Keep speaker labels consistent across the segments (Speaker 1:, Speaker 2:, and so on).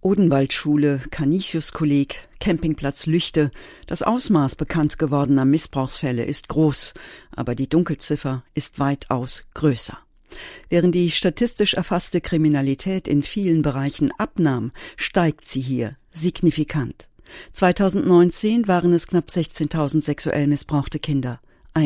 Speaker 1: Odenwaldschule, Canisius-Kolleg, Campingplatz Lüchte. Das Ausmaß bekannt gewordener Missbrauchsfälle ist groß, aber die Dunkelziffer ist weitaus größer. Während die statistisch erfasste Kriminalität in vielen Bereichen abnahm, steigt sie hier signifikant. 2019 waren es knapp 16.000 sexuell missbrauchte Kinder,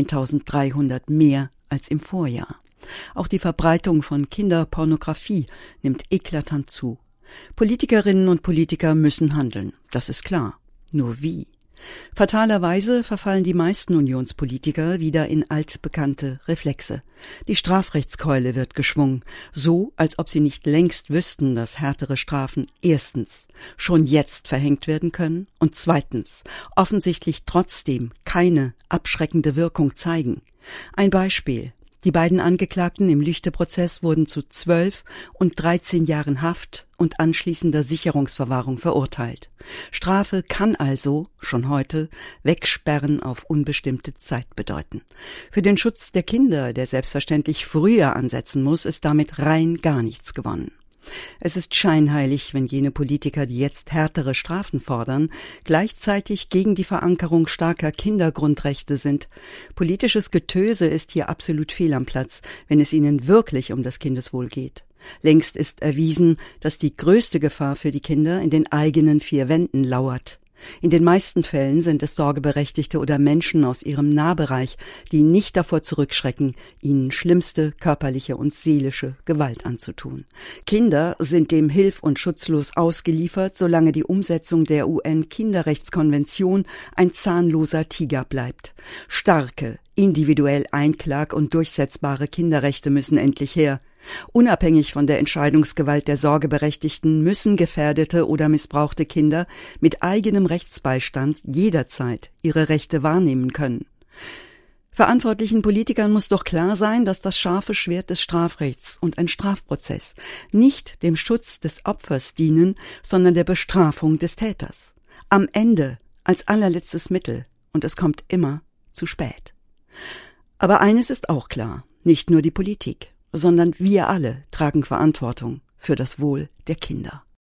Speaker 1: 1.300 mehr als im Vorjahr. Auch die Verbreitung von Kinderpornografie nimmt eklatant zu. Politikerinnen und Politiker müssen handeln, das ist klar. Nur wie? Fatalerweise verfallen die meisten Unionspolitiker wieder in altbekannte Reflexe. Die Strafrechtskeule wird geschwungen, so als ob sie nicht längst wüssten, dass härtere Strafen erstens schon jetzt verhängt werden können und zweitens offensichtlich trotzdem keine abschreckende Wirkung zeigen. Ein Beispiel. Die beiden Angeklagten im Lüchte-Prozess wurden zu 12 und 13 Jahren Haft und anschließender Sicherungsverwahrung verurteilt. Strafe kann also, schon heute, Wegsperren auf unbestimmte Zeit bedeuten. Für den Schutz der Kinder, der selbstverständlich früher ansetzen muss, ist damit rein gar nichts gewonnen. Es ist scheinheilig, wenn jene Politiker, die jetzt härtere Strafen fordern, gleichzeitig gegen die Verankerung starker Kindergrundrechte sind. Politisches Getöse ist hier absolut fehl am Platz, wenn es ihnen wirklich um das Kindeswohl geht. Längst ist erwiesen, dass die größte Gefahr für die Kinder in den eigenen vier Wänden lauert. In den meisten Fällen sind es Sorgeberechtigte oder Menschen aus ihrem Nahbereich, die nicht davor zurückschrecken, ihnen schlimmste körperliche und seelische Gewalt anzutun. Kinder sind dem hilf- und schutzlos ausgeliefert, solange die Umsetzung der UN-Kinderrechtskonvention ein zahnloser Tiger bleibt. Starke, individuell einklag- und durchsetzbare Kinderrechte müssen endlich her. Unabhängig von der Entscheidungsgewalt der Sorgeberechtigten müssen gefährdete oder missbrauchte Kinder mit eigenem Rechtsbeistand jederzeit ihre Rechte wahrnehmen können. Verantwortlichen Politikern muss doch klar sein, dass das scharfe Schwert des Strafrechts und ein Strafprozess nicht dem Schutz des Opfers dienen, sondern der Bestrafung des Täters. Am Ende als allerletztes Mittel, und es kommt immer zu spät. Aber eines ist auch klar, nicht nur die Politik, sondern wir alle tragen Verantwortung für das Wohl der Kinder.